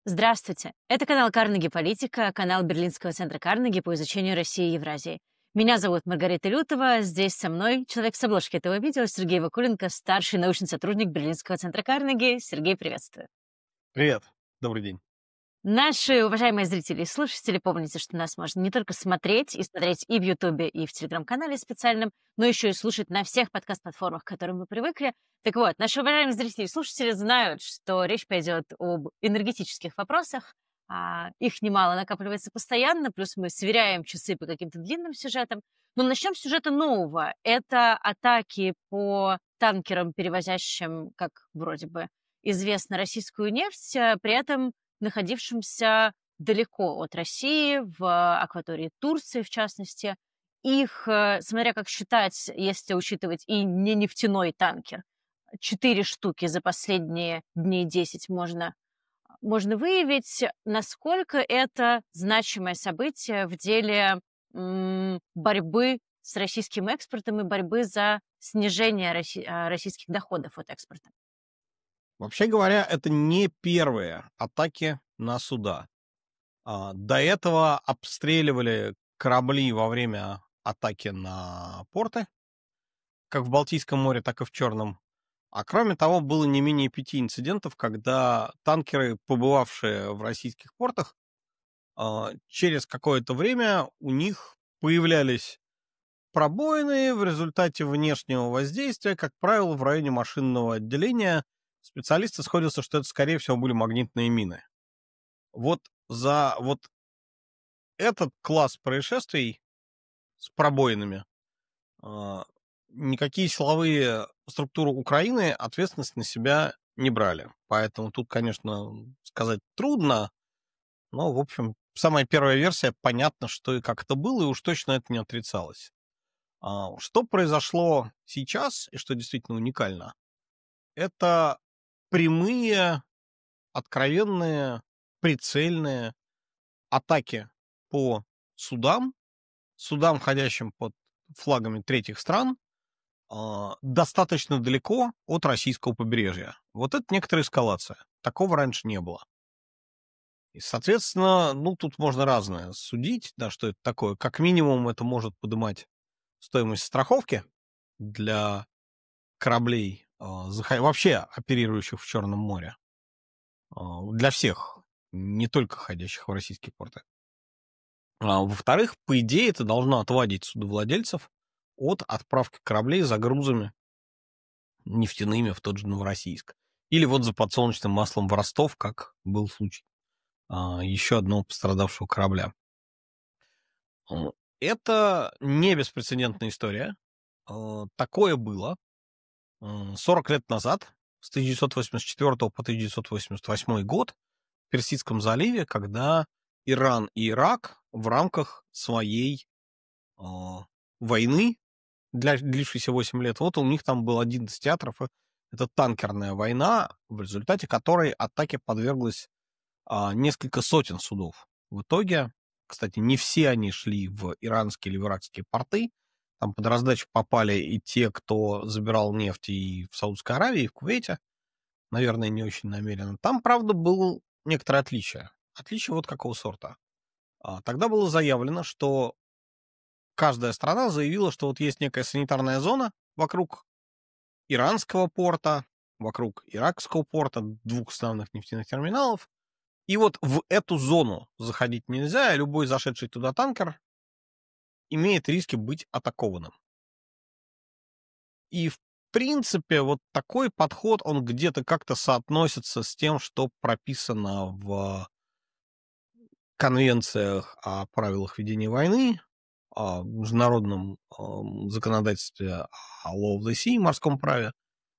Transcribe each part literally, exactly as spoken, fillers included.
Здравствуйте! Это канал Карнеги Политика, канал Берлинского центра Карнеги по изучению России и Евразии. Меня зовут Маргарита Лютова, здесь со мной человек с обложки этого видео Сергей Вакуленко, старший научный сотрудник Берлинского центра Карнеги. Сергей, приветствую! Привет, добрый день. Наши уважаемые зрители и слушатели, помните, что нас можно не только смотреть и смотреть и в Ютубе, и в Телеграм-канале специальном, но еще и слушать на всех подкаст-платформах, к которым мы привыкли. Так вот, наши уважаемые зрители и слушатели знают, что речь пойдет об энергетических вопросах. А их немало накапливается постоянно, плюс мы сверяем часы по каким-то длинным сюжетам. Но начнем с сюжета нового. Это атаки по танкерам, перевозящим, как вроде бы известно, российскую нефть, при этом находившимся далеко от России, в акватории Турции, в частности. Их, смотря как считать, если учитывать и не нефтяной танкер, четыре штуки за последние дней десять можно, можно выявить, насколько это значимое событие в деле м, борьбы с российским экспортом и борьбы за снижение росси- а, российских доходов от экспорта. Вообще говоря, это не первые атаки на суда. А, До этого обстреливали корабли во время атаки на порты, как в Балтийском море, так и в Черном. А кроме того, было не менее пяти инцидентов, когда танкеры, побывавшие в российских портах, а, через какое-то время у них появлялись пробоины в результате внешнего воздействия, как правило, в районе машинного отделения. Специалисты сходятся, что это, скорее всего, были магнитные мины. Вот за вот этот класс происшествий с пробоинами а, никакие силовые структуры Украины ответственность на себя не брали. Поэтому тут, конечно, сказать трудно, но, в общем, самая первая версия, понятно, что и как это было, и уж точно это не отрицалось. А, Что произошло сейчас, и что действительно уникально, это прямые, откровенные, прицельные атаки по судам, судам, ходящим под флагами третьих стран, а, достаточно далеко от российского побережья. Вот это некоторая эскалация. Такого раньше не было. И, соответственно, ну, тут можно разное судить, да, что это такое. Как минимум, это может поднимать стоимость страховки для кораблей, а, заха- вообще оперирующих в Черном море. А, Для всех, не только ходящих в российские порты. А, Во-вторых, по идее, это должно отводить судовладельцев от отправки кораблей за грузами нефтяными в тот же Новороссийск. Или вот за подсолнечным маслом в Ростов, как был случай а, еще одного пострадавшего корабля. М, Это не беспрецедентная история. А, Такое было м, сорок лет назад, с тысяча девятьсот восемьдесят четвёртого по тысяча девятьсот восемьдесят восьмой год, в Персидском заливе, когда Иран и Ирак в рамках своей а, войны, для, длившейся восемь лет, вот у них там был один из театров, э, это танкерная война, в результате которой атаке подверглось а, несколько сотен судов. В итоге, кстати, не все они шли в иранские или в иракские порты, там под раздачу попали и те, кто забирал нефть и в Саудовской Аравии, и в Кувейте, наверное, не очень намеренно. Там, правда, было некоторое отличие. Отличие вот какого сорта. А, Тогда было заявлено, что каждая страна заявила, что вот есть некая санитарная зона вокруг иранского порта, вокруг иракского порта, двух основных нефтяных терминалов. И вот в эту зону заходить нельзя, и любой зашедший туда танкер имеет риски быть атакованным. И, в принципе, вот такой подход, он где-то как-то соотносится с тем, что прописано в конвенциях о правилах ведения войны, о международном ам, законодательстве о law of the sea, морском праве.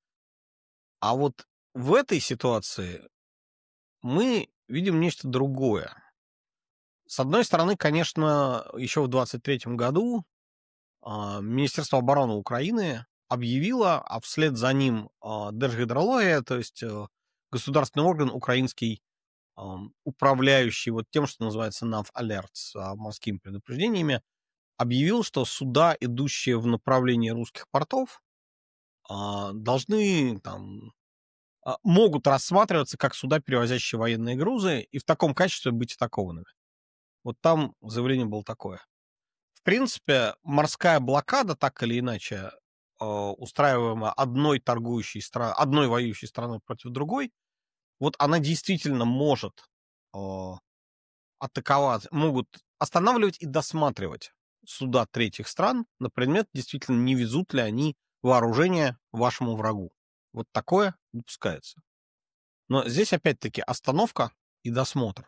А вот в этой ситуации мы видим нечто другое. С одной стороны, конечно, еще в двадцать третьем году а, Министерство обороны Украины объявило, а вслед за ним а, Держгидрология, то есть э, государственный орган украинский, ам, управляющий вот тем, что называется nav alerts, а, морскими предупреждениями, объявил, что суда, идущие в направлении русских портов, а, должны там а, могут рассматриваться как суда, перевозящие военные грузы, и в таком качестве быть атакованными. Вот там заявление было такое. В принципе, морская блокада, так или иначе, э, устраиваемая одной торгующей страной, одной воюющей страной против другой, вот она действительно может э, атаковать, могут останавливать и досматривать суда третьих стран на предмет, действительно, не везут ли они вооружение вашему врагу. Вот такое допускается. Но здесь, опять-таки, остановка и досмотр.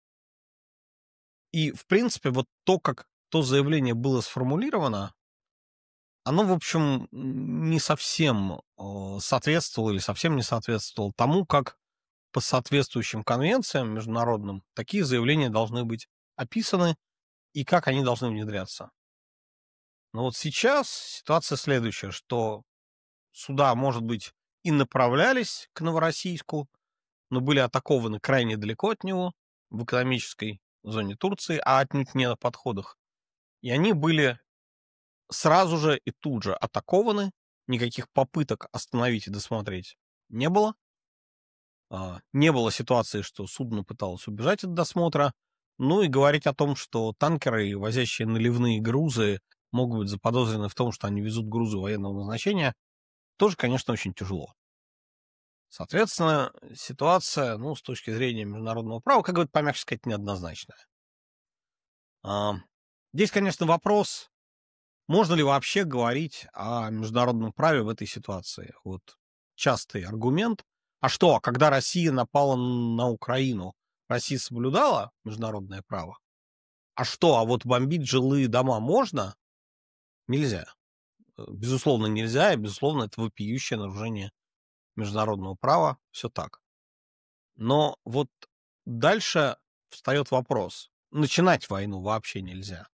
И, в принципе, вот то, как то заявление было сформулировано, оно, в общем, не совсем э, соответствовало или совсем не соответствовало тому, как по соответствующим конвенциям международным такие заявления должны быть описаны и как они должны внедряться. Но вот сейчас ситуация следующая, что суда, может быть, и направлялись к Новороссийску, но были атакованы крайне далеко от него, в экономической зоне Турции, а отнюдь не на подходах. И они были сразу же и тут же атакованы, никаких попыток остановить и досмотреть не было. А, Не было ситуации, что судно пыталось убежать от досмотра. Ну и говорить о том, что танкеры, возящие наливные грузы, могут быть заподозрены в том, что они везут грузы военного назначения, тоже, конечно, очень тяжело. Соответственно, ситуация, ну, с точки зрения международного права, как говорят, помягче сказать, неоднозначная. А, Здесь, конечно, вопрос, можно ли вообще говорить о международном праве в этой ситуации? Вот частый аргумент. А что, когда Россия напала на Украину, Россия соблюдала международное право? А что, а вот бомбить жилые дома можно? Нельзя. Безусловно, нельзя, и, безусловно, это вопиющее нарушение международного права. Все так. Но вот дальше встает вопрос. Начинать войну вообще нельзя.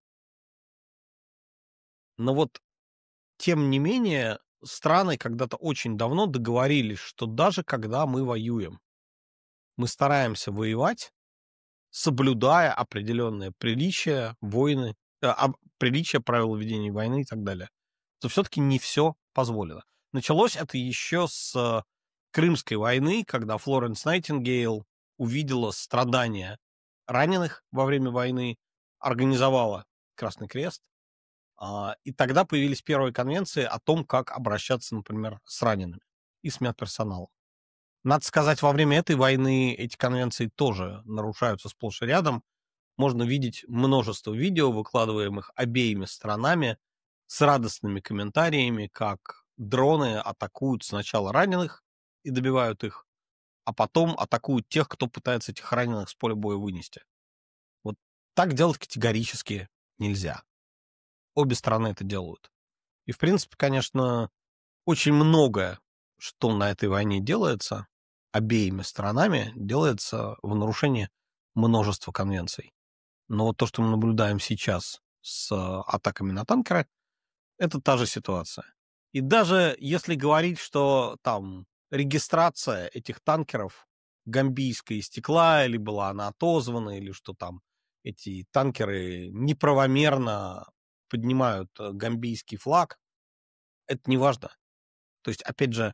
Но вот, тем не менее, страны когда-то очень давно договорились, что даже когда мы воюем, мы стараемся воевать, соблюдая определенные приличия, войны, э, об- приличия, правила ведения войны и так далее. То все-таки не все позволено. Началось это еще с э, Крымской войны, когда Флоренс Найтингейл увидела страдания раненых во время войны, организовала Красный Крест, а, и тогда появились первые конвенции о том, как обращаться, например, с ранеными и с медперсоналом. Надо сказать, во время этой войны эти конвенции тоже нарушаются сплошь и рядом. Можно видеть множество видео, выкладываемых обеими сторонами, с радостными комментариями, как дроны атакуют сначала раненых и добивают их, а потом атакуют тех, кто пытается этих раненых с поля боя вынести. Вот так делать категорически нельзя. Обе стороны это делают. И, в принципе, конечно, очень многое, что на этой войне делается, обеими сторонами, делается в нарушении множества конвенций. Но вот то, что мы наблюдаем сейчас с э, атаками на танкеры, это та же ситуация. И даже если говорить, что там регистрация этих танкеров гамбийская истекла, или была она отозвана, или что там эти танкеры неправомерно поднимают э, гамбийский флаг, это не важно. То есть, опять же,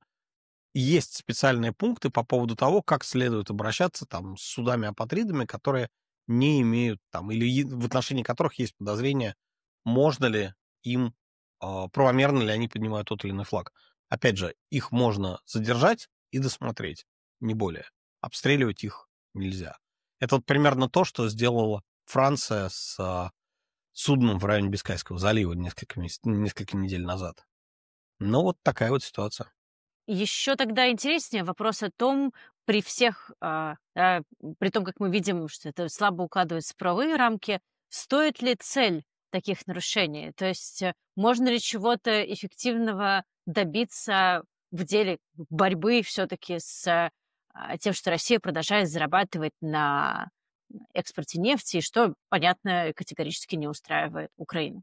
есть специальные пункты по поводу того, как следует обращаться там с судами-апатридами, которые не имеют там, или е- в отношении которых есть подозрение, можно ли им, а, правомерно ли они поднимают тот или иной флаг. Опять же, их можно задержать и досмотреть, не более. Обстреливать их нельзя. Это вот примерно то, что сделала Франция с а, судном в районе Бискайского залива несколько, месяц- несколько недель назад. Ну, вот такая вот ситуация. Еще тогда интереснее вопрос о том, при всех, а, да, при том, как мы видим, что это слабо укладывается в правовые рамки, стоит ли цель таких нарушений? То есть э, можно ли чего-то эффективного добиться в деле борьбы все-таки с а, тем, что Россия продолжает зарабатывать на экспорте нефти, и что, понятно, категорически не устраивает Украину?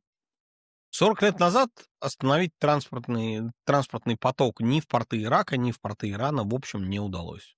сорок лет назад остановить транспортный, транспортный поток ни в порты Ирака, ни в порты Ирана, в общем, не удалось.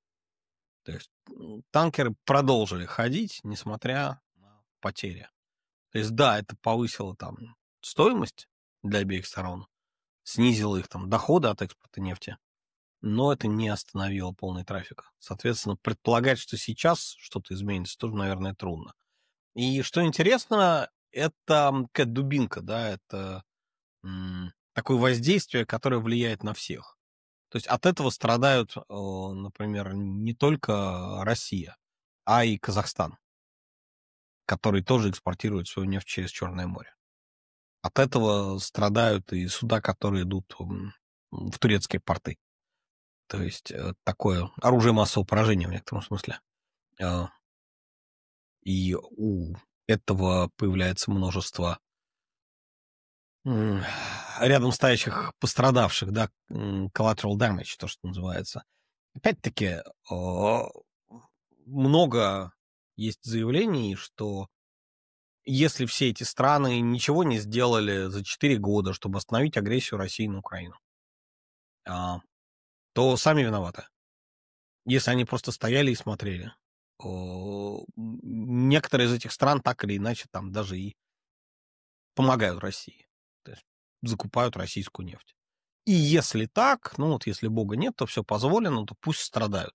То есть м, танкеры продолжили ходить, несмотря на потери. То есть, да, это повысило там стоимость для обеих сторон, снизило их там доходы от экспорта нефти, но это не остановило полный трафик. Соответственно, предполагать, что сейчас что-то изменится, тоже, наверное, трудно. И что интересно, это какая дубинка, да, это м, такое воздействие, которое влияет на всех. То есть от этого страдают, э, например, не только Россия, а и Казахстан, который тоже экспортирует свою нефть через Черное море. От этого страдают и суда, которые идут м, в турецкие порты. То есть э, такое оружие массового поражения в некотором смысле. Э, И у этого появляется множество м, рядом стоящих пострадавших, да, м, collateral damage, то, что называется. Опять-таки, э, много есть заявлений, что если все эти страны ничего не сделали за четыре года, чтобы остановить агрессию России на Украину, а, то сами виноваты. Если они просто стояли и смотрели. О, м, Некоторые из этих стран так или иначе там даже и помогают России. То есть закупают российскую нефть. И если так, ну вот если Бога нет, то все позволено, то пусть страдают.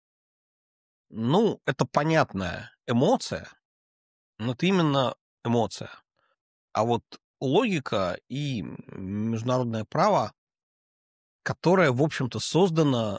Ну, это понятная эмоция, но это именно эмоция. А вот логика и международное право, которое, в общем-то, создано,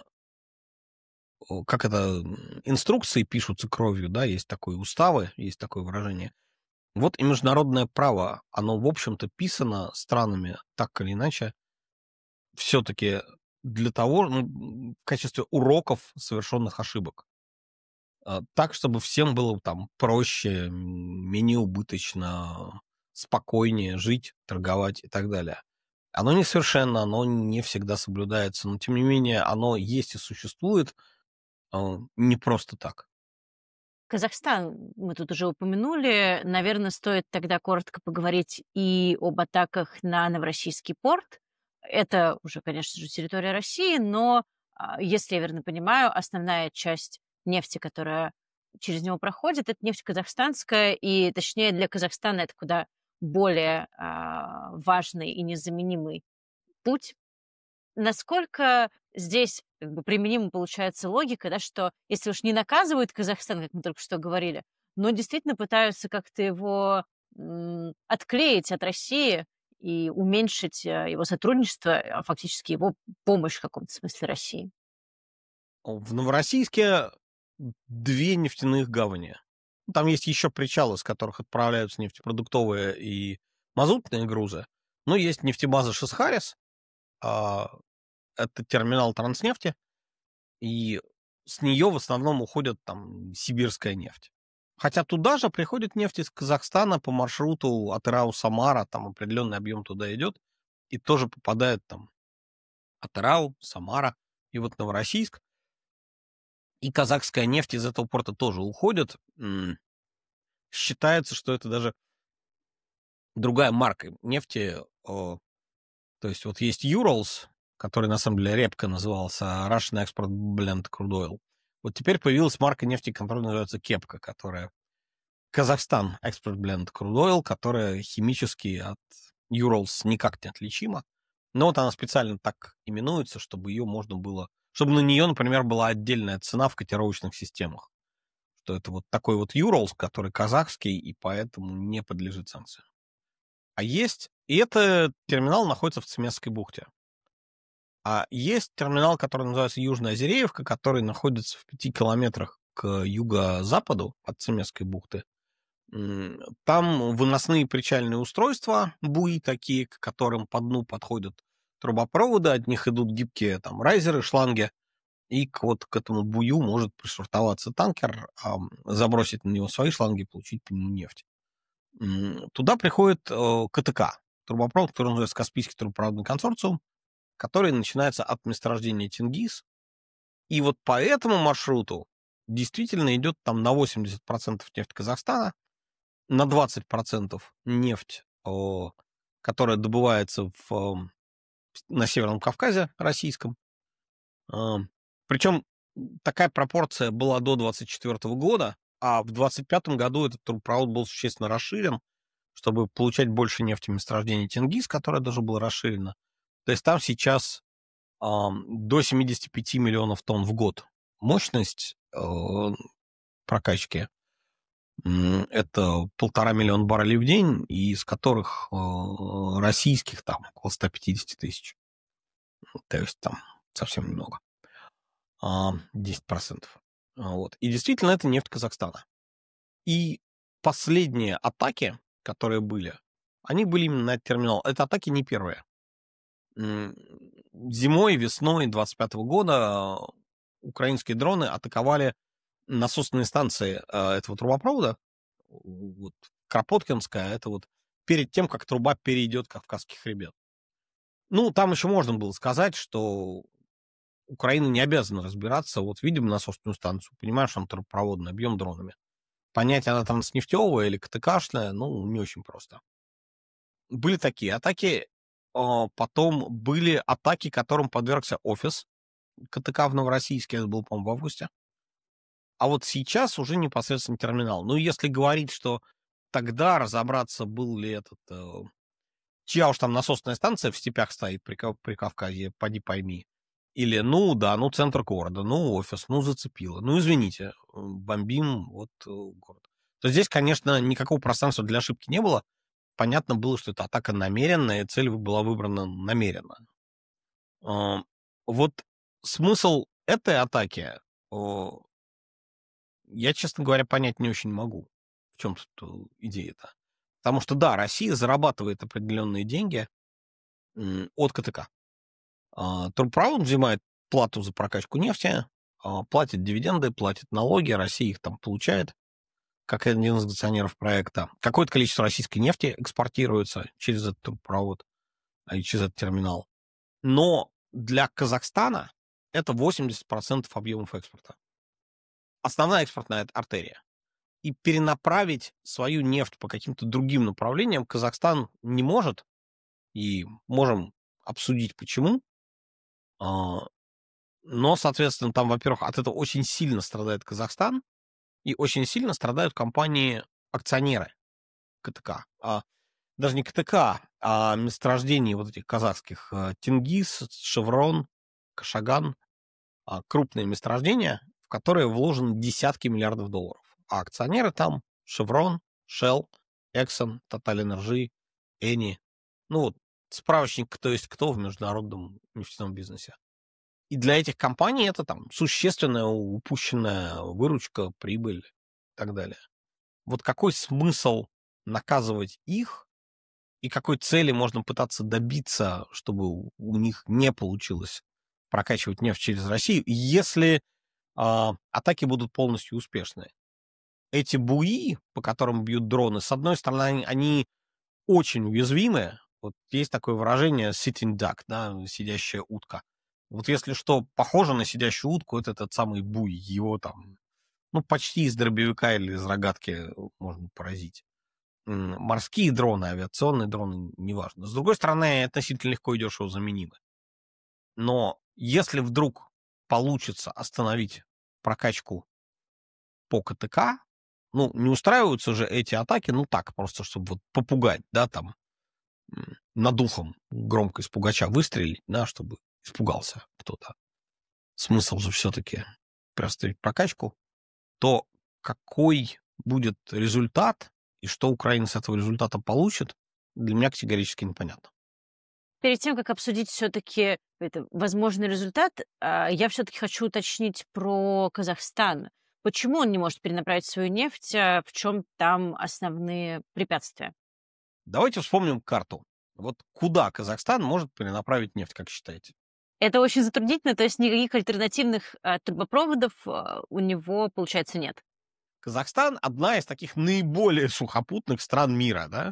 о, как это, м, инструкции пишутся кровью, да, есть такое, уставы, есть такое выражение. Вот и международное право, оно, в общем-то, писано странами так или иначе, все-таки для того, ну, м, в качестве уроков совершенных ошибок. А, Так, чтобы всем было там проще, м, менее убыточно, спокойнее жить, торговать и так далее. Оно несовершенно, оно не всегда соблюдается, но тем не менее оно есть и существует а, не просто так. Казахстан мы тут уже упомянули. Наверное, стоит тогда коротко поговорить и об атаках на Новороссийский порт. Это уже, конечно же, территория России, но, а, если я верно понимаю, основная часть нефти, которая через него проходит, это нефть казахстанская, и, точнее, для Казахстана это куда более а, важный и незаменимый путь. Насколько здесь как бы применима получается логика, да, что если уж не наказывают Казахстан, как мы только что говорили, но действительно пытаются как-то его м, отклеить от России и уменьшить э, его сотрудничество, а фактически его помощь в каком-то смысле России. В Новороссийске две нефтяных гавани. Там есть еще причалы, с которых отправляются нефтепродуктовые и мазутные грузы. Но есть нефтебаза Шисхарис, а, это терминал Транснефти, и с нее в основном уходит там сибирская нефть. Хотя туда же приходит нефть из Казахстана по маршруту Атырау-Самара, там определенный объем туда идет, и тоже попадает там Атырау, Самара и вот Новороссийск. И казахская нефть из этого порта тоже уходит. М, Считается, что это даже другая марка нефти. о, То есть вот есть Urals, который на самом деле репка назывался Russian Export Blend Crude Oil. Вот теперь появилась марка нефти, которая называется Кепка, которая Казахстан Export Blend Crude Oil, которая химически от Urals никак не отличима. Но вот она специально так именуется, чтобы ее можно было... Чтобы на нее, например, была отдельная цена в котировочных системах. Что это вот такой вот Urals, который казахский, и поэтому не подлежит санкциям. А есть... И этот терминал находится в Цемесской бухте. А есть терминал, который называется Южная Озереевка, который находится в пяти километрах к юго-западу от Цемесской бухты. М, Там выносные причальные устройства, буи такие, к которым по дну подходят трубопроводы, от них идут гибкие там райзеры, шланги, и к, вот к этому бую может пришвартоваться танкер, а, забросить на него свои шланги и получить по нему нефть. М, Туда приходит э, КТК, трубопровод, который называется Каспийский трубопроводный консорциум, который начинается от месторождения Тенгиз. И вот по этому маршруту действительно идет там на восемьдесят процентов нефть Казахстана, на двадцать процентов нефть, о, которая добывается в, ом, на Северном Кавказе российском. Ам, Причем такая пропорция была до двадцать четвёртого года, а в двадцать пятом году этот трубопровод был существенно расширен, чтобы получать больше нефти в месторождении Тенгиз, которое даже было расширено. То есть там сейчас до семидесяти пяти миллионов тонн в год мощность э, прокачки. Это полтора миллиона баррелей в день, из которых э, российских там около ста пятидесяти тысяч. То есть там совсем немного. десять процентов. Вот. И действительно, это нефть Казахстана. И последние атаки, которые были, они были именно на этот терминал. Это атаки не первые. Зимой, весной двадцать пятого года украинские дроны атаковали насосные станции этого трубопровода. Вот, Кропоткинская, это вот перед тем, как труба перейдет Кавказский хребет. Ну, там еще можно было сказать, что Украина не обязана разбираться. Вот видим насосную станцию, понимаешь, там трубопроводный, объем дронами. Понять, она там с нефтевая или КТКшная, ну, не очень просто. Были такие атаки. Потом были атаки, которым подвергся офис КТК в Новороссийске. Это было, по-моему, в августе. А вот сейчас уже непосредственно терминал. Ну, если говорить, что тогда разобраться, был ли этот... Чья уж там насосная станция в степях стоит при, при Кавказе, поди пойми. Или, ну, да, ну, центр города, ну, офис, ну, зацепило. Ну, извините, бомбим вот город. То здесь, конечно, никакого пространства для ошибки не было. Понятно было, что это атака намеренная, и цель была выбрана намеренно. Вот смысл этой атаки я, честно говоря, понять не очень могу. В чем тут идея-то? Потому что, да, Россия зарабатывает определенные деньги от КТК. Трубопровод взимает плату за прокачку нефти, платит дивиденды, платит налоги, Россия их там получает, как один из акционеров проекта. Какое-то количество российской нефти экспортируется через этот трубопровод и через этот терминал. Но для Казахстана это восемьдесят процентов объемов экспорта. Основная экспортная артерия. И перенаправить свою нефть по каким-то другим направлениям Казахстан не может. И можем обсудить, почему. Но, соответственно, там, во-первых, от этого очень сильно страдает Казахстан, и очень сильно страдают компании-акционеры КТК. А, даже не КТК, а месторождений вот этих казахских. Тенгиз, Шеврон, Кашаган. Крупные месторождения, в которые вложены десятки миллиардов долларов. А акционеры там Шеврон, Shell, Exxon, Total Energy, Eni. Ну вот, справочник, кто есть кто в международном нефтяном бизнесе. И для этих компаний это там существенная упущенная выручка, прибыль и так далее. Вот какой смысл наказывать их и какой цели можно пытаться добиться, чтобы у них не получилось прокачивать нефть через Россию, если э, атаки будут полностью успешны? Эти буи, по которым бьют дроны, с одной стороны, они, они очень уязвимы. Вот есть такое выражение sitting duck, да, сидящая утка. Вот если что похоже на сидящую утку, это этот самый буй. Его там, ну, почти из дробовика или из рогатки можно поразить. Морские дроны, авиационные дроны, неважно. С другой стороны, относительно легко и дешево заменимы. Но если вдруг получится остановить прокачку по КТК, ну, не устраиваются же эти атаки, ну, так, просто чтобы вот попугать, да, там, над ухом громко из пугача выстрелить, да, чтобы испугался кто-то. Смысл же все-таки приостановить прокачку. То какой будет результат и что Украина с этого результата получит, для меня категорически непонятно. Перед тем, как обсудить все-таки это возможный результат, я все-таки хочу уточнить про Казахстан. Почему он не может перенаправить свою нефть? В чем там основные препятствия? Давайте вспомним карту. Вот куда Казахстан может перенаправить нефть, как считаете? Это очень затруднительно, то есть никаких альтернативных а, трубопроводов а, у него, получается, нет. Казахстан — одна из таких наиболее сухопутных стран мира, да?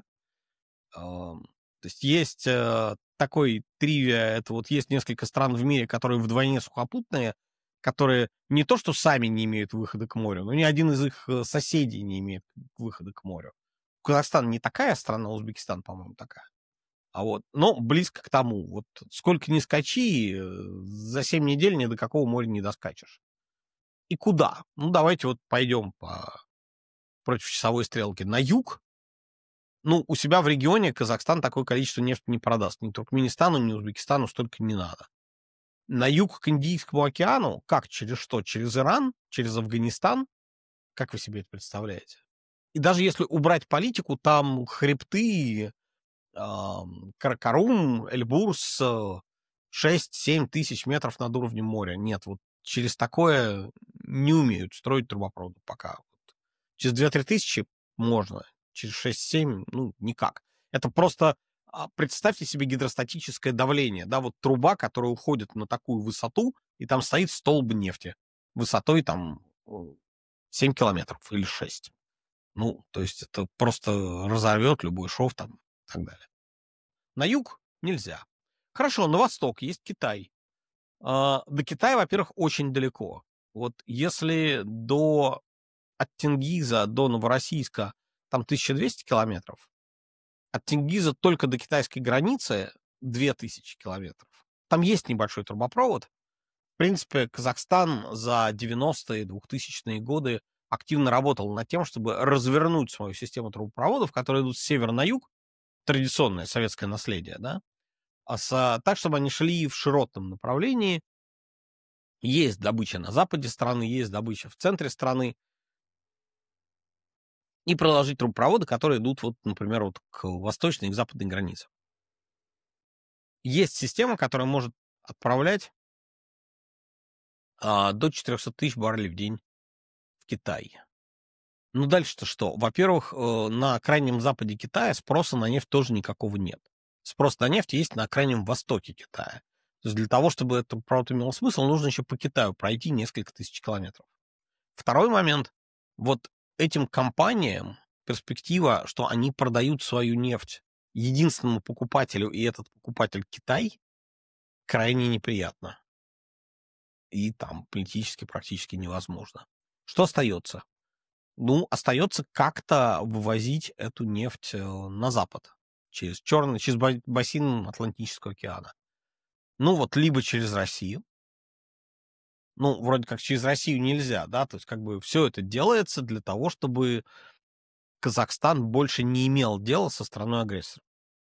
То есть есть такой тривия, это вот есть несколько стран в мире, которые вдвойне сухопутные, которые не то что сами не имеют выхода к морю, но ни один из их соседей не имеет выхода к морю. Казахстан не такая страна, Узбекистан, по-моему, такая. А вот, но близко к тому. Вот сколько ни скачи, за семь недель ни до какого моря не доскачешь. И куда? Ну, давайте вот пойдем по против часовой стрелки на юг. Ну, у себя в регионе Казахстан такое количество нефти не продаст. Ни Туркменистану, ни Узбекистану столько не надо. На юг к Индийскому океану, как через что? Через Иран? Через Афганистан? Как вы себе это представляете? И даже если убрать политику, там хребты, ам, Каракарум, Эльбурс, э, шесть-семь тысяч метров над уровнем моря. Нет, вот через такое не умеют строить трубопроводы пока. Вот через две-три тысячи можно, через шесть-семь, ну, никак. Это просто а, представьте себе гидростатическое давление, да, вот труба, которая уходит на такую высоту, и там стоит столб нефти высотой там э, семь километров или шесть. Ну, то есть это просто разорвет любой шов там и так далее. На юг нельзя. Хорошо, на восток есть Китай. А, до Китая, во-первых, очень далеко. Вот если до от Тенгиза до Новороссийска там тысяча двести километров, от Тенгиза только до китайской границы две тысячи километров. Там есть небольшой трубопровод. В принципе, Казахстан за девяностые, двухтысячные годы активно работал над тем, чтобы развернуть свою систему трубопроводов, которые идут с севера на юг, традиционное советское наследие, да, а с, так, чтобы они шли в широтном направлении. Есть добыча на западе страны, есть добыча в центре страны. И проложить трубопроводы, которые идут, вот, например, вот к восточной и к западной границе. Есть система, которая может отправлять а, до четырехсот тысяч баррелей в день в Китай. Ну, дальше-то что? Во-первых, э, на крайнем западе Китая спроса на нефть тоже никакого нет. Спрос на нефть есть на крайнем востоке Китая. То есть для того, чтобы это провод имел смысл, нужно еще по Китаю пройти несколько тысяч километров. Второй момент. Вот этим компаниям перспектива, что они продают свою нефть единственному покупателю, и этот покупатель Китай, крайне неприятно. И там политически практически невозможно. Что остается? Ну, остается как-то вывозить эту нефть на запад, через черный, через бассейн Атлантического океана. Ну, вот либо через Россию. Ну, вроде как через Россию нельзя, да, то есть как бы все это делается для того, чтобы Казахстан больше не имел дела со страной-агрессором.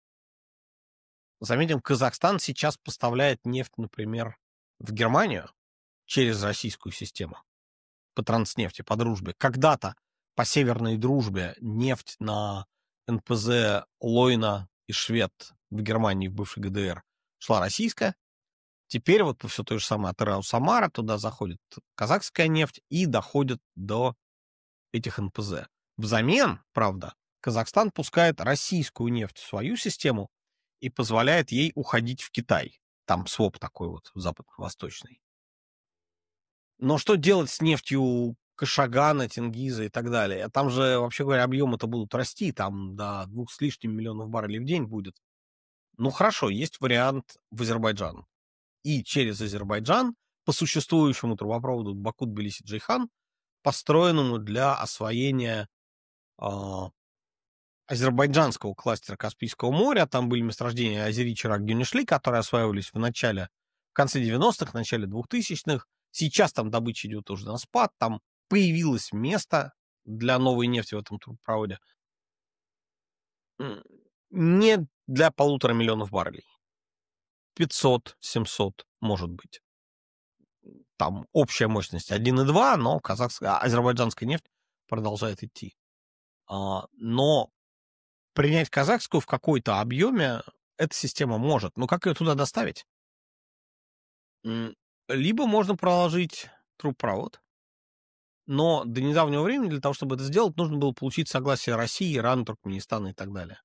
Заметим, Казахстан сейчас поставляет нефть, например, в Германию через российскую систему по транснефти, по дружбе. Когда-то по северной дружбе нефть на эн пэ зэ Лойна и Швед в Германии, в бывшей гэ дэ эр, шла российская. Теперь вот по все той же самой Атырау Самара туда заходит казахская нефть и доходит до этих эн пэ зэ. Взамен, правда, Казахстан пускает российскую нефть в свою систему и позволяет ей уходить в Китай. Там своп такой вот западно-восточный. Но что делать с нефтью Кашагана, Тенгиза и так далее? Там же, вообще говоря, объемы-то будут расти, там до двух с лишним миллионов баррелей в день будет. Ну хорошо, есть вариант в Азербайджан. И через Азербайджан по существующему трубопроводу Баку-Тбилиси-Джейхан, построенному для освоения э, азербайджанского кластера Каспийского моря. Там были месторождения Азери, Чирак, Гюнишли, которые осваивались в начале, в конце девяностых, в начале двухтысячных. Сейчас там добыча идет уже на спад, там появилось место для новой нефти в этом трубопроводе. Не для полутора миллионов баррелей. пятьсот-семьсот, может быть. Там общая мощность один и два, но казахская, азербайджанская нефть продолжает идти. А, но принять казахскую в какой-то объеме эта система может. Но как ее туда доставить? Либо можно проложить трубопровод, но до недавнего времени для того, чтобы это сделать, нужно было получить согласие России, Ирана, Туркменистана и так далее.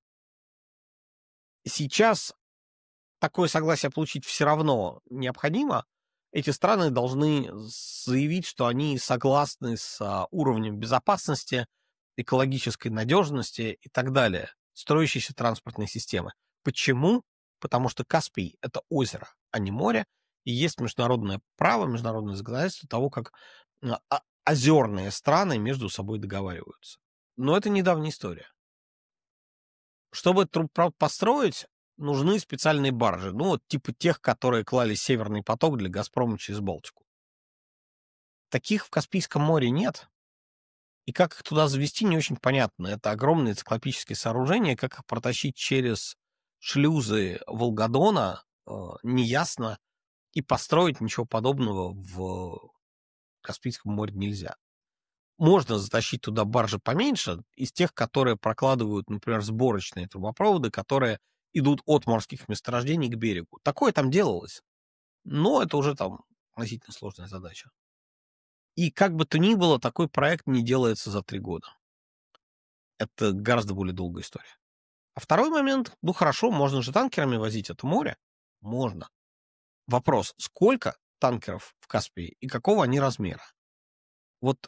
Сейчас такое согласие получить все равно необходимо. Эти страны должны заявить, что они согласны с уровнем безопасности, экологической надежности и так далее строящейся транспортной системы. Почему? Потому что Каспий — это озеро, а не море, и есть международное право, международное законодательство того, как озерные страны между собой договариваются. Но это недавняя история. Чтобы этот трубопровод построить, нужны специальные баржи. Ну, вот типа тех, которые клали Северный поток для Газпрома через Балтику. Таких в Каспийском море нет. И как их туда завести, не очень понятно. Это огромные циклопические сооружения. Как их протащить через шлюзы Волгодона, э, неясно. И построить ничего подобного в Каспийском море нельзя. Можно затащить туда баржи поменьше, из тех, которые прокладывают, например, сборочные трубопроводы, которые идут от морских месторождений к берегу. Такое там делалось, но это уже там относительно сложная задача. И как бы то ни было, такой проект не делается за три года. Это гораздо более долгая история. А второй момент, ну хорошо, можно же танкерами возить это море. Можно. Вопрос, сколько танкеров в Каспии и какого они размера? Вот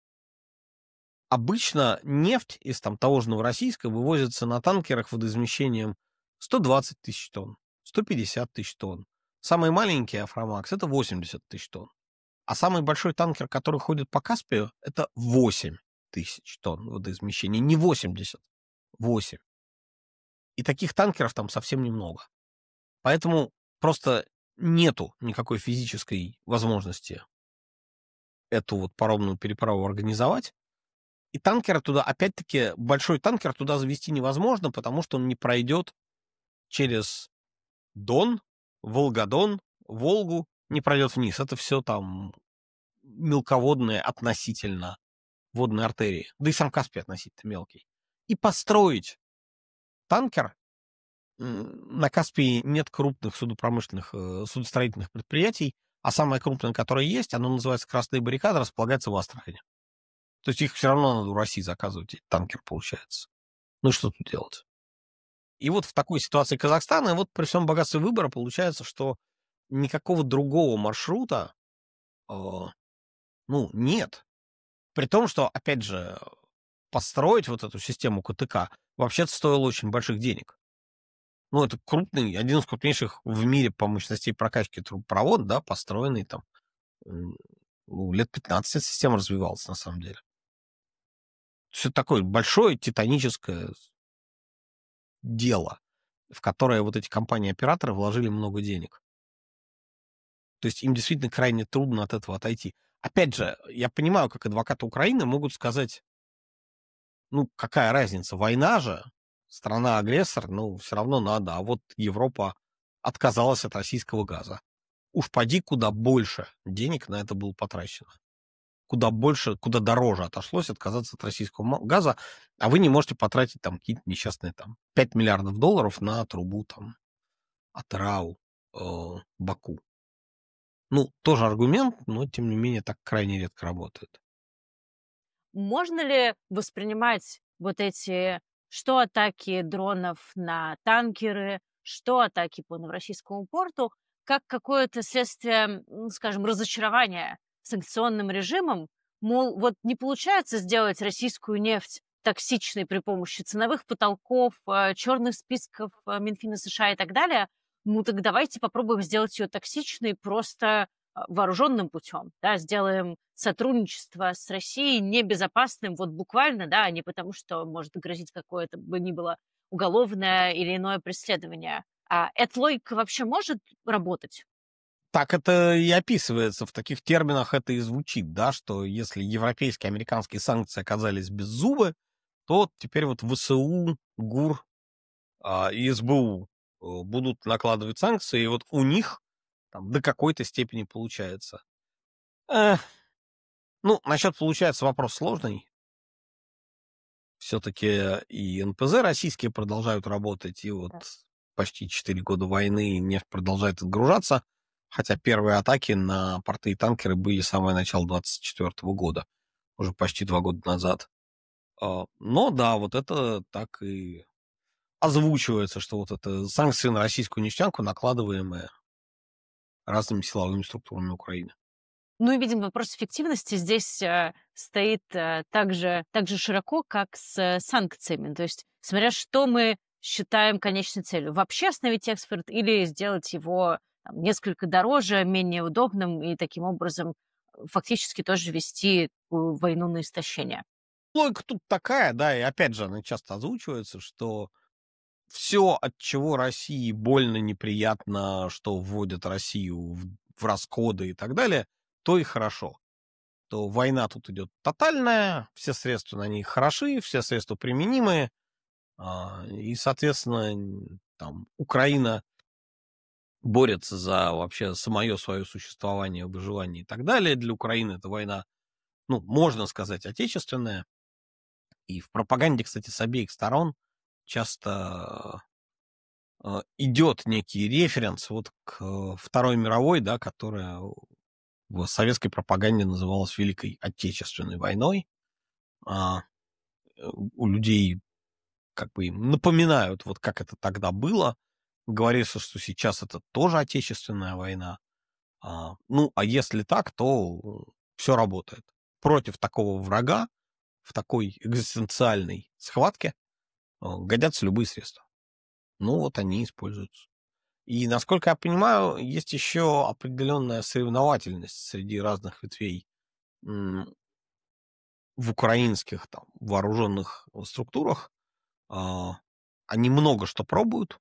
обычно нефть из там того же Новороссийска вывозится на танкерах водоизмещением сто двадцать тысяч тонн, сто пятьдесят тысяч тонн. Самый маленький Афромакс — это восемьдесят тысяч тонн. А самый большой танкер, который ходит по Каспию, это восемь тысяч тонн водоизмещения. Не восемьдесят, восемь. И таких танкеров там совсем немного. Поэтому просто нету никакой физической возможности эту вот паромную переправу организовать. И танкера туда, опять-таки, большой танкер туда завести невозможно, потому что он не пройдет через Дон, Волгодон, Волгу, не пройдет вниз. Это все там мелководные относительно водные артерии. Да и сам Каспий относительно мелкий. И построить танкер, на Каспии нет крупных судопромышленных, судостроительных предприятий, а самое крупное, которое есть, оно называется «Красные баррикады», располагается в Астрахани. То есть их все равно надо у России заказывать, эти танкер, получается. Ну и что тут делать? И вот в такой ситуации Казахстана, вот при всем богатстве выбора, получается, что никакого другого маршрута, э, ну, нет. При том, что, опять же, построить вот эту систему КТК вообще-то стоило очень больших денег. Ну, это крупный, один из крупнейших в мире по мощности прокачки трубопровод, да, построенный там, ну, лет пятнадцать эта система развивалась, на самом деле. Все такое большое титаническое дело, в которое вот эти компании-операторы вложили много денег. То есть им действительно крайне трудно от этого отойти. Опять же, я понимаю, как адвокаты Украины могут сказать, ну, какая разница, война же, страна-агрессор, ну, все равно надо, а вот Европа отказалась от российского газа. Уж поди, куда больше денег на это было потрачено. Куда больше, куда дороже отошлось отказаться от российского газа, а вы не можете потратить там какие-то несчастные там пять миллиардов долларов на трубу там от РАУ э, Баку. Ну, тоже аргумент, но тем не менее так крайне редко работает. Можно ли воспринимать вот эти что атаки дронов на танкеры, что атаки по Новороссийскому порту, как какое-то следствие, ну, скажем, разочарования санкционным режимом? Мол, вот не получается сделать российскую нефть токсичной при помощи ценовых потолков, э, черных списков э, Минфина США и так далее. Ну так давайте попробуем сделать ее токсичной просто э, вооруженным путем, да, сделаем сотрудничество с Россией небезопасным, вот буквально, да, а не потому, что может грозить какое-то бы ни было уголовное или иное преследование. А эта логика вообще может работать? Так это и описывается, в таких терминах это и звучит, да, что если европейские, американские санкции оказались без зуба, то теперь вот ВСУ, ГУР а, и СБУ э, будут накладывать санкции, и вот у них там до какой-то степени получается. Эх, ну, насчет получается вопрос сложный. Все-таки и эн пэ зэ российские продолжают работать, и вот почти четыре года войны нефть продолжает отгружаться, хотя первые атаки на порты и танкеры были с самого начала двадцать четвёртого года, уже почти два года назад. А, Но да, вот это так и озвучивается, что вот это санкции на российскую нефтянку, накладываемые разными силовыми структурами Украины. Ну и, видимо, вопрос эффективности здесь э, стоит э, так же, так же широко, как с э, санкциями. То есть, смотря что мы считаем конечной целью. Вообще остановить экспорт или сделать его там, несколько дороже, менее удобным и таким образом э, фактически тоже вести такую войну на истощение. Логика тут такая, да, и опять же она часто озвучивается, что все, от чего России больно, неприятно, что вводят Россию в, в расходы и так далее, то и хорошо. То война тут идет тотальная, все средства на ней хороши, все средства применимые, а, и, соответственно, н- там Украина борется за вообще самое свое существование, выживание и так далее. Для Украины эта война, ну, можно сказать, отечественная. И в пропаганде, кстати, с обеих сторон часто э, идет некий референс вот к э, Второй мировой, да, которая в советской пропаганде называлась Великой Отечественной войной. А, э, у людей как бы им напоминают, вот как это тогда было. Говорится, что сейчас это тоже Отечественная война. А, ну, а если так, то все работает. Против такого врага в такой экзистенциальной схватке э, годятся любые средства. Ну, вот они используются. И, насколько я понимаю, есть еще определенная соревновательность среди разных ветвей м, в украинских там, вооруженных структурах. А, они много что пробуют,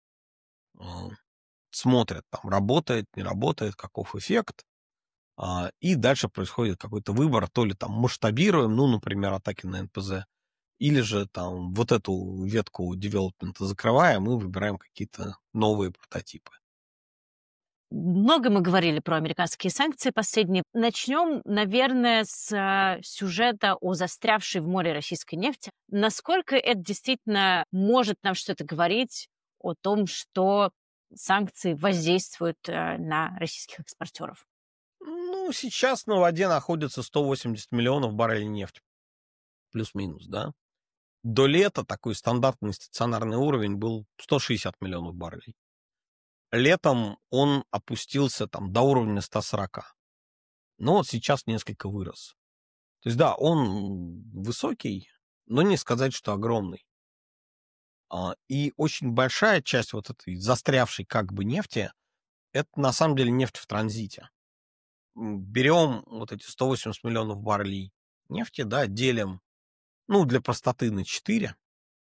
а, смотрят, там, работает, не работает, каков эффект. А, и дальше происходит какой-то выбор, то ли там масштабируем, ну, например, атаки на эн пэ зэ, или же там вот эту ветку девелопмента закрываем и выбираем какие-то новые прототипы. Много мы говорили про американские санкции последние. Начнем, наверное, с а, сюжета о застрявшей в море российской нефти. Насколько это действительно может нам что-то говорить о том, что санкции воздействуют э, на российских экспортеров? Ну, сейчас на воде находится сто восемьдесят миллионов баррелей нефти, плюс-минус, да. До лета такой стандартный стационарный уровень был сто шестьдесят миллионов баррелей. Летом он опустился там до уровня ста сорока. Но вот сейчас несколько вырос. То есть, да, он высокий, но не сказать, что огромный. А, И очень большая часть вот этой застрявшей как бы нефти, это на самом деле нефть в транзите. М, Берем вот эти сто восемьдесят миллионов баррелей нефти, да, делим, ну, для простоты на четыре.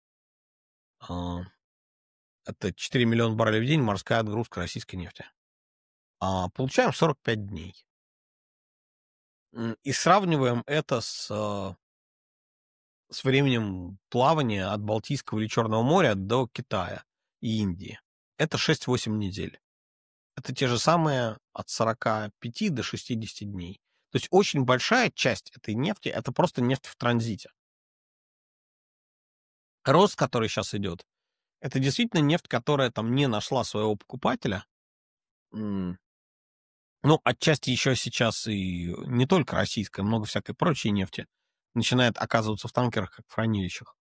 А, Это четыре миллиона баррелей в день морская отгрузка российской нефти. А Получаем сорок пять дней. М, И сравниваем это с, а, с временем плавания от Балтийского или Черного моря до Китая и Индии. Это шесть-восемь недель. Это те же самые от сорока пяти до шестидесяти дней. То есть очень большая часть этой нефти — это просто нефть в транзите. Рост, который сейчас идет, это действительно нефть, которая там не нашла своего покупателя. М, Ну, отчасти еще сейчас и не только российская, много всякой прочей нефти начинает оказываться в танкерах, как в хранилищах.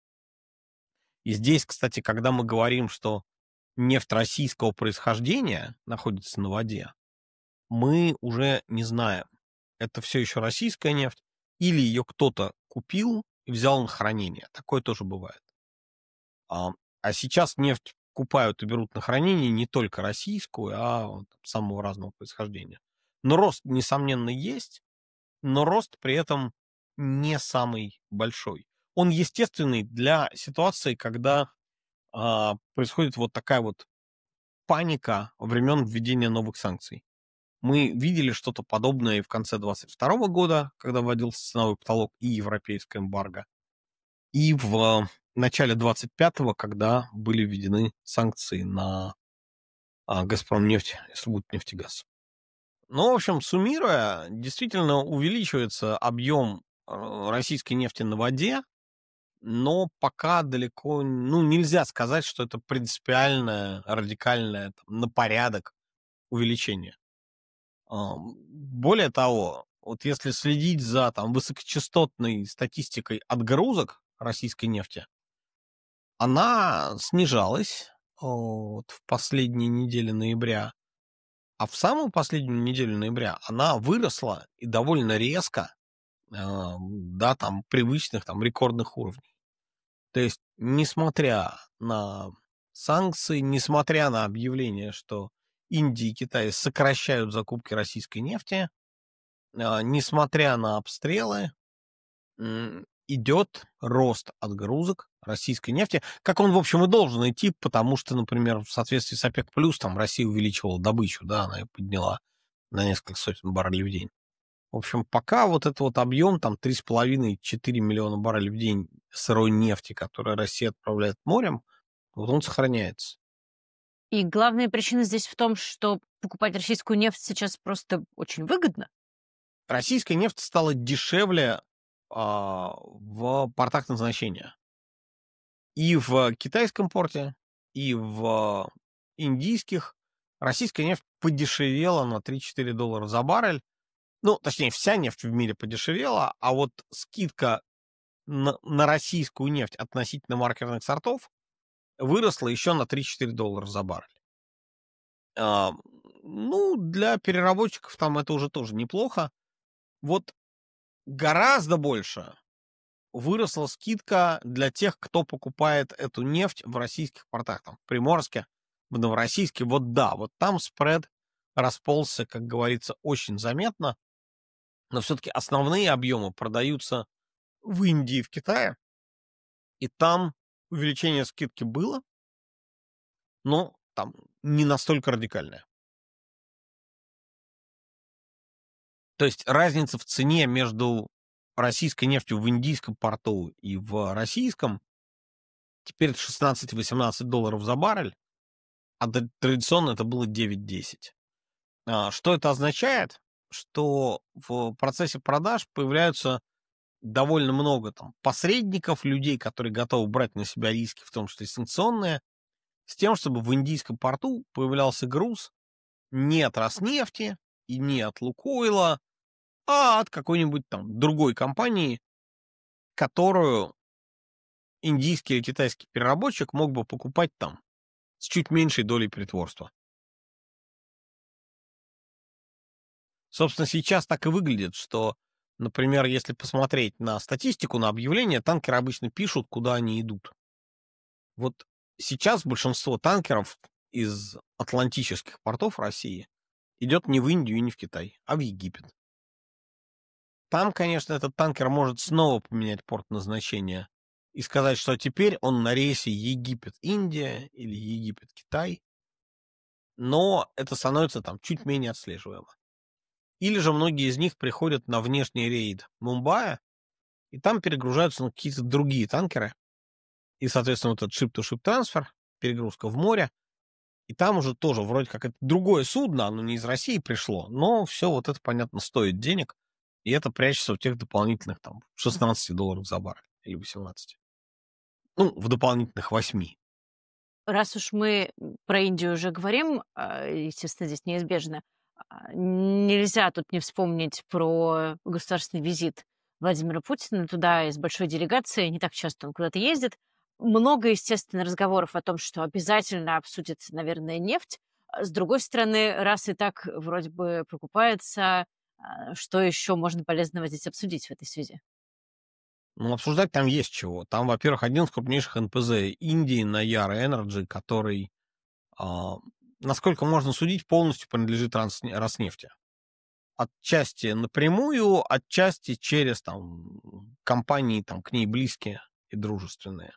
И здесь, кстати, когда мы говорим, что нефть российского происхождения находится на воде, мы уже не знаем, это все еще российская нефть, или ее кто-то купил и взял на хранение. Такое тоже бывает. А, а сейчас нефть покупают и берут на хранение не только российскую, а вот самого разного происхождения. Но рост, несомненно, есть, но рост при этом не самый большой. Он естественный для ситуации, когда а, происходит вот такая вот паника времен введения новых санкций. Мы видели что-то подобное и в конце двадцать второго года, когда вводился ценовой потолок и европейская эмбарго, и в начале двадцать пятого, когда были введены санкции на а, «Газпромнефть» и «Сургутнефтегаз». Ну, в общем, суммируя, действительно увеличивается объем э, российской нефти на воде, но пока далеко, ну, нельзя сказать, что это принципиальное, радикальное, там, на порядок увеличение. А, Более того, вот если следить за там высокочастотной статистикой отгрузок российской нефти, она снижалась о, вот в последние недели ноября, а в самую последнюю неделю ноября она выросла и довольно резко а, до там привычных там рекордных уровней. То есть, несмотря на санкции, несмотря на объявление, что Индия и Китай сокращают закупки российской нефти, а, несмотря на обстрелы, м, идет рост отгрузок российской нефти, как он, в общем, и должен идти, потому что, например, в соответствии с ОПЕК+, там Россия увеличивала добычу, да, она ее подняла на несколько сотен баррелей в день. В общем, пока вот этот вот объем, там, три с половиной-четыре миллиона баррелей в день сырой нефти, которую Россия отправляет морем, вот он сохраняется. И главная причина здесь в том, что покупать российскую нефть сейчас просто очень выгодно. Российская нефть стала дешевле а, в портах назначения. И в китайском порте, и в индийских российская нефть подешевела на три-четыре доллара за баррель. Ну, точнее, вся нефть в мире подешевела, а вот скидка на, на российскую нефть относительно маркерных сортов выросла еще на три-четыре доллара за баррель. А, ну, для переработчиков там это уже тоже неплохо. Вот гораздо больше выросла скидка для тех, кто покупает эту нефть в российских портах, там, в Приморске, в Новороссийске. Вот да, вот там спред расползся, как говорится, очень заметно, но все-таки основные объемы продаются в Индии и в Китае, и там увеличение скидки было, но там не настолько радикальное. То есть разница в цене между российской нефтью в индийском порту и в российском теперь шестнадцать-восемнадцать долларов за баррель, а традиционно это было девять-десять. А, что это означает? Что в процессе продаж появляются довольно много там посредников, людей, которые готовы брать на себя риски, в том числе санкционные, с тем, чтобы в индийском порту появлялся груз не от Роснефти и не от Лукойла, а от какой-нибудь там другой компании, которую индийский или китайский переработчик мог бы покупать там с чуть меньшей долей притворства. Собственно, сейчас так и выглядит, что, например, если посмотреть на статистику, на объявления, танкеры обычно пишут, куда они идут. Вот сейчас большинство танкеров из атлантических портов России идет не в Индию и не в Китай, а в Египет. Там, конечно, этот танкер может снова поменять порт назначения и сказать, что теперь он на рейсе Египет-Индия или Египет-Китай, но это становится там чуть менее отслеживаемо. Или же многие из них приходят на внешний рейд Мумбаи, и там перегружаются на какие-то другие танкеры, и, соответственно, вот этот ship-to-ship трансфер, перегрузка в море, и там уже тоже вроде как это другое судно, оно не из России пришло, но все вот это, понятно, стоит денег, и это прячется в тех дополнительных там шестнадцать долларов за баррель или восемнадцать. Ну, в дополнительных восьми. Раз уж мы про Индию уже говорим, а, естественно, здесь неизбежно, а, нельзя тут не вспомнить про государственный визит Владимира Путина туда из большой делегации. Не так часто он куда-то ездит. Много, естественно, разговоров о том, что обязательно обсудят, наверное, нефть. А С другой стороны, раз и так вроде бы покупается, а, что еще можно полезного здесь обсудить в этой связи? Ну, обсуждать там есть чего. Там, во-первых, один из крупнейших эн пэ зэ Индии, Nayara Energy, который, а, насколько можно судить, полностью принадлежит Ранс- Роснефти. Отчасти напрямую, отчасти через там компании там к ней близкие и дружественные.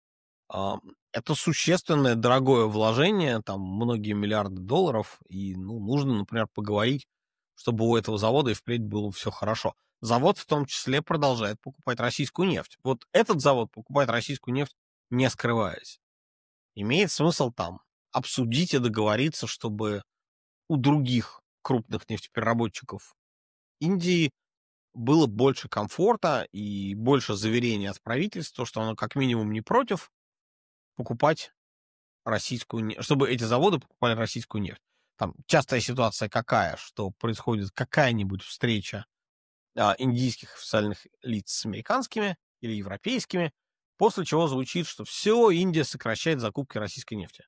А, Это существенное дорогое вложение, там многие миллиарды долларов, и ну, нужно, например, поговорить, чтобы у этого завода и впредь было все хорошо. Завод в том числе продолжает покупать российскую нефть. Вот этот завод покупает российскую нефть, не скрываясь. Имеет смысл там обсудить и договориться, чтобы у других крупных нефтепереработчиков Индии было больше комфорта и больше заверений от правительства, что оно как минимум не против покупать российскую нефть, чтобы эти заводы покупали российскую нефть. Там частая ситуация какая, что происходит какая-нибудь встреча а, индийских официальных лиц с американскими или европейскими, после чего звучит, что все, Индия сокращает закупки российской нефти.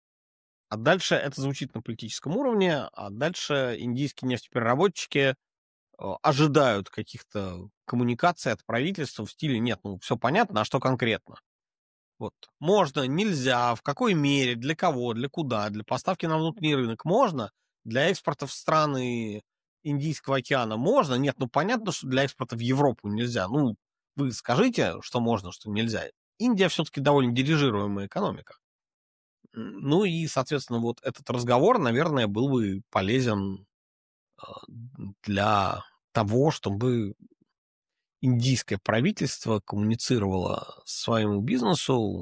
А дальше это звучит на политическом уровне, а дальше индийские нефтепереработчики э, ожидают каких-то коммуникаций от правительства в стиле «нет, ну все понятно, а что конкретно?» Вот. Можно, нельзя, в какой мере, для кого, для куда, для поставки на внутренний рынок можно, для экспорта в страны Индийского океана можно, нет, ну понятно, что для экспорта в Европу нельзя. Ну, вы скажите, что можно, что нельзя. Индия все-таки довольно дирижируемая экономика. М, Ну и, соответственно, вот этот разговор, наверное, был бы полезен а, для того, чтобы индийское правительство коммуницировало своему бизнесу,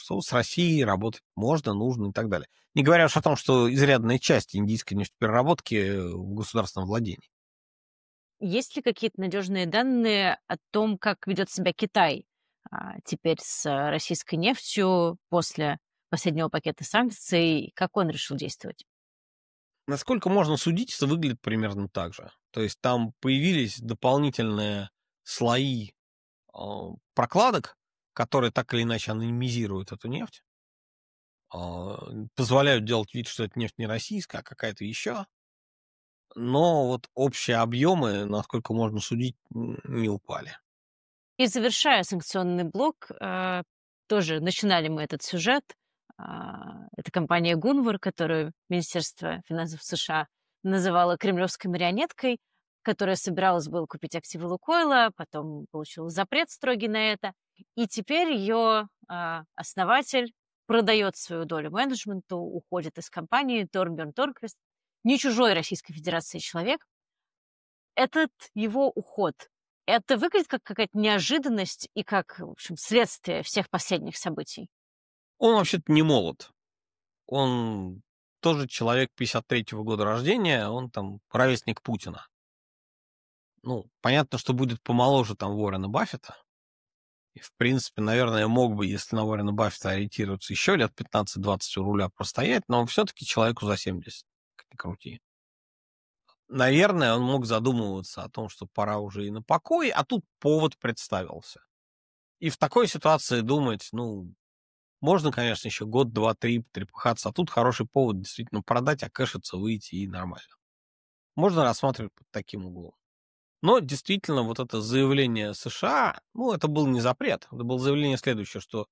что с Россией работать можно, нужно и так далее. Не говоря уж о том, что изрядная часть индийской нефтепереработки в государственном владении. Есть ли какие-то надежные данные о том, как ведет себя Китай а, теперь с а, российской нефтью после последнего пакета санкций? Как он решил действовать? Насколько можно судить, это выглядит примерно так же. То есть там появились дополнительные слои а, прокладок, которые так или иначе анонимизируют эту нефть, а, позволяют делать вид, что это нефть не российская, а какая-то еще. Но вот общие объемы, насколько можно судить, н- не упали. И завершая санкционный блок, а, тоже начинали мы этот сюжет. А, Это компания Гунвар, которую Министерство финансов США называло кремлевской марионеткой, которая собиралась было купить активы Лукойла, потом получила запрет строгий на это. И теперь ее а, основатель продает свою долю менеджменту, уходит из компании Торбjörn Торквист, не чужой Российской Федерации человек. Этот его уход, это выглядит как какая-то неожиданность и как, в общем, следствие всех последних событий. Он вообще-то не молод. Он тоже человек пятьдесят третьего года рождения, он там ровесник Путина. Ну, понятно, что будет помоложе там Уоррена Баффета. И, в принципе, наверное, мог бы, если на Уоррена Баффета ориентироваться, еще лет пятнадцать-двадцать у руля простоять, но все-таки человеку за семьдесят, как ни крути. Наверное, он мог задумываться о том, что пора уже и на покой, а тут повод представился. И в такой ситуации думать, ну, можно, конечно, еще год, два, три трепыхаться, а тут хороший повод действительно продать, окэшиться, выйти и нормально. Можно рассматривать под таким углом. Но действительно, вот это заявление США, ну, это был не запрет, это было заявление следующее, что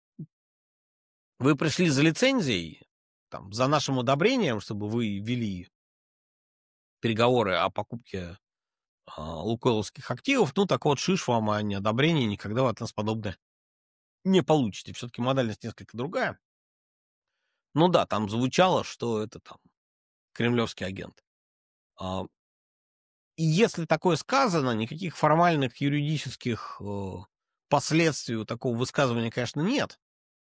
вы пришли за лицензией, там, за нашим одобрением, чтобы вы вели переговоры о покупке а, лукойловских активов, ну, так вот, шиш вам, а не одобрение, никогда вы от нас подобное не получите. Все-таки модальность несколько другая. Ну да, там звучало, что это там кремлевский агент. А, И если такое сказано, никаких формальных юридических э, последствий у такого высказывания, конечно, нет.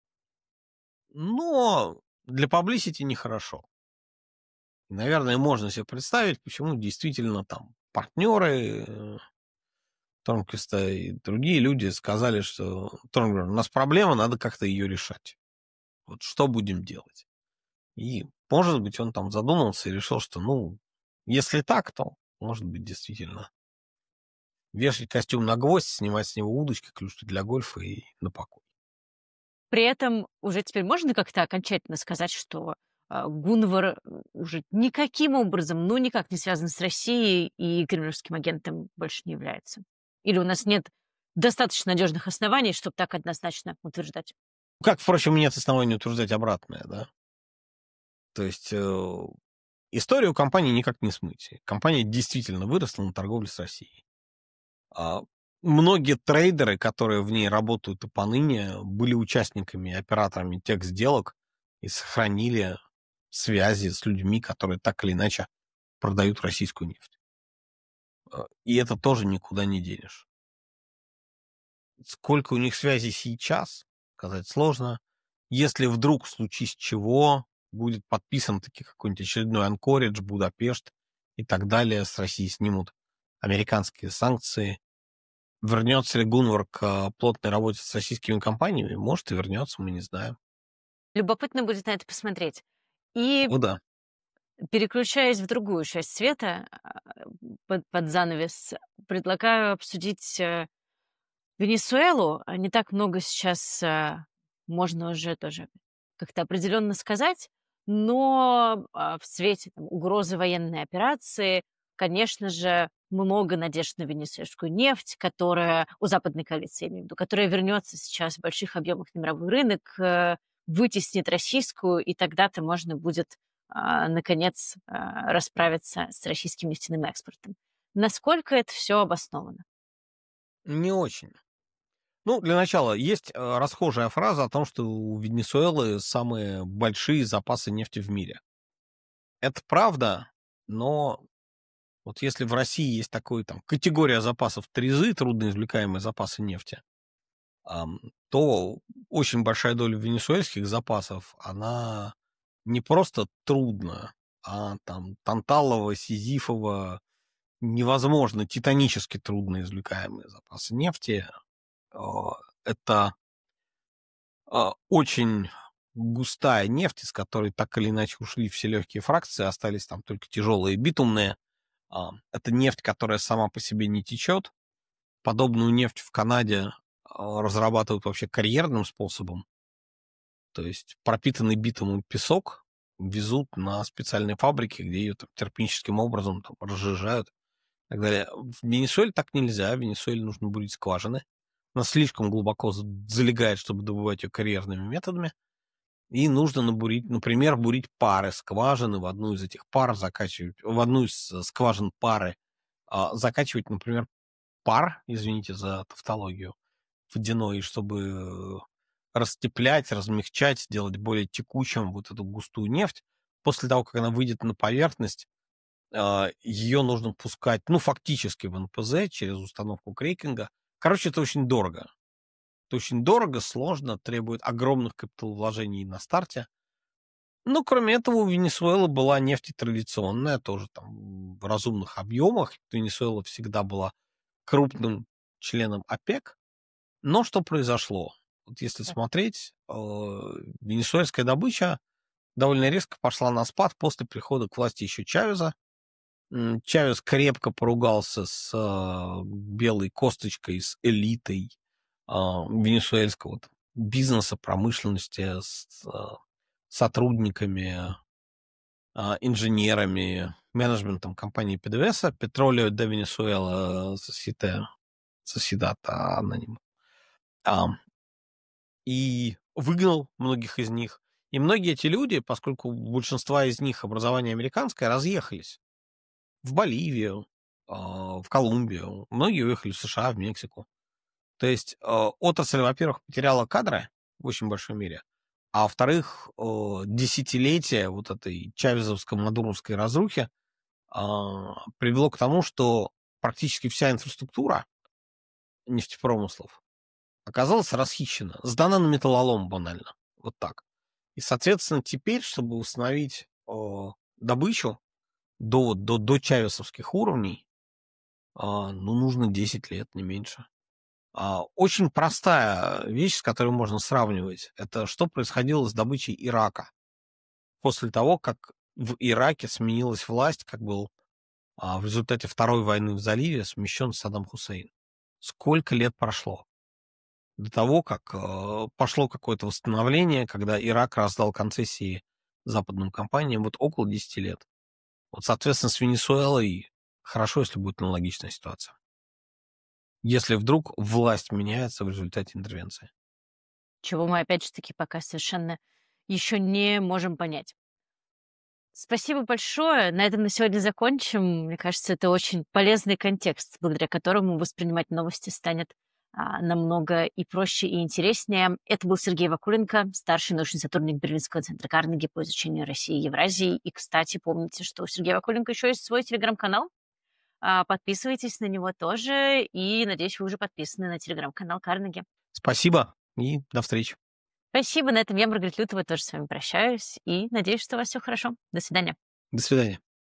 Но для publicity нехорошо. Наверное, можно себе представить, почему действительно там партнеры э, Торнквиста и другие люди сказали, что Торнквист, у нас проблема, надо как-то ее решать. Вот что будем делать? И, может быть, он там задумался и решил, что, ну, если так, то, может быть, действительно вешать костюм на гвоздь, снимать с него удочки, клюшки для гольфа и на покой. При этом уже теперь можно как-то окончательно сказать, что а, Гунвар э, уже никаким образом, ну, никак не связан с Россией и кремлевским агентом больше не является? Или у нас нет достаточно надежных оснований, чтобы так однозначно утверждать? Как, впрочем, нет оснований утверждать обратное, да? То есть э, историю компании никак не смыть. Компания действительно выросла на торговле с Россией. А многие трейдеры, которые в ней работают и поныне, были участниками, операторами тех сделок и сохранили связи с людьми, которые так или иначе продают российскую нефть. А, И это тоже никуда не денешь. Сколько у них связей сейчас, сказать сложно. Если вдруг в случае с чего будет подписан таки какой-нибудь очередной анкоридж, Будапешт и так далее, с России снимут американские санкции. Вернется ли Гунвар к а, плотной работе с российскими компаниями? Может, и вернется, мы не знаем. Любопытно будет на это посмотреть. И О, да. переключаясь в другую часть света, а, под, под занавес, предлагаю обсудить э, Венесуэлу. А Не так много сейчас а, можно уже тоже как-то определенно сказать, но а, в свете там, угрозы военной операции, конечно же, много надежд на венесуэльскую нефть, которая у западной коалиции, я имею в виду, которая вернется сейчас в больших объемах на мировой рынок, э, вытеснит российскую, и тогда-то можно будет а, наконец а, расправиться с российским нефтяным экспортом. Насколько это все обосновано? Не очень. Ну, для начала, есть э, расхожая фраза о том, что у Венесуэлы самые большие запасы нефти в мире. Это правда, но вот если в России есть такой там категория запасов трезы, трудноизвлекаемые запасы нефти, ам, то очень большая доля венесуэльских запасов, она не просто трудная, а там танталово, сизифово, невозможно, титанически трудно извлекаемые запасы нефти. А, Это а, очень густая нефть, из которой так или иначе ушли все легкие фракции, остались там только тяжелые битумные. А, Это нефть, которая сама по себе не течет. Подобную нефть в Канаде а, разрабатывают вообще карьерным способом. То есть пропитанный битумом песок везут на специальные фабрики, где ее там термическим образом там разжижают и так далее. В Венесуэле так нельзя. В Венесуэле нужно бурить скважины. Она слишком глубоко з- залегает, чтобы добывать ее карьерными методами. И нужно набурить, например, бурить пары скважины, в одну из этих пар закачивать, в одну из э, скважин пары а, закачивать, например, пар, извините за тавтологию, водяной, чтобы растеплять, размягчать, сделать более текучим вот эту густую нефть. После того, как она выйдет на поверхность, а, ее нужно пускать, ну, фактически в эн пэ зэ через установку крекинга. Короче, это очень дорого. Это очень дорого, сложно, требует огромных капиталовложений на старте. Ну, кроме этого, у Венесуэлы была нефть и традиционная, тоже там в разумных объемах. Венесуэла всегда была крупным членом ОПЕК. Но что произошло? Вот если Так. смотреть, э, венесуэльская добыча довольно резко пошла на спад после прихода к власти еще Чавеза. М, Чавес крепко поругался с э, белой косточкой, с элитой а, венесуэльского там бизнеса, промышленности, с а, сотрудниками, а, инженерами, менеджментом компании пи ди ви эс, Petróleo de Venezuela Societe- Sociedad Anónima, а, и выгнал многих из них. И многие эти люди, поскольку у большинства из них образование американское, разъехались в Боливию, а, в Колумбию. Многие уехали в США, в Мексику. То есть э, отрасль, во-первых, потеряла кадры в очень большой мере, а во-вторых, э, десятилетия вот этой чавезовско-мадуровской разрухи а, привело к тому, что практически вся инфраструктура нефтепромыслов оказалась расхищена, сдана на металлолом банально. Вот так. И, соответственно, теперь, чтобы установить э, добычу до, до, до чавесовских уровней, а, ну, нужно десять лет, не меньше. А, Очень простая вещь, с которой можно сравнивать, это что происходило с добычей Ирака после того, как в Ираке сменилась власть, как был а, в результате Второй войны в заливе смещен Саддам Хусейн. Сколько лет прошло до того, как э, пошло какое-то восстановление, когда Ирак раздал концессии западным компаниям, вот около десяти лет. Вот, соответственно, с Венесуэлой хорошо, если будет аналогичная ситуация. Если вдруг власть меняется в результате интервенции. Чего мы, опять же таки, пока совершенно еще не можем понять. Спасибо большое. На этом на сегодня закончим. Мне кажется, это очень полезный контекст, благодаря которому воспринимать новости станет а, намного и проще, и интереснее. Это был Сергей Вакуленко, старший научный сотрудник Берлинского центра Карнеги по изучению России и Евразии. И, кстати, помните, что у Сергея Вакуленко еще есть свой телеграм-канал. А, Подписывайтесь на него тоже. И, надеюсь, вы уже подписаны на телеграм-канал Карнеги. Спасибо и до встречи. Спасибо. На этом я, Маргарита Лютова, тоже с вами прощаюсь. И надеюсь, что у вас все хорошо. До свидания. До свидания.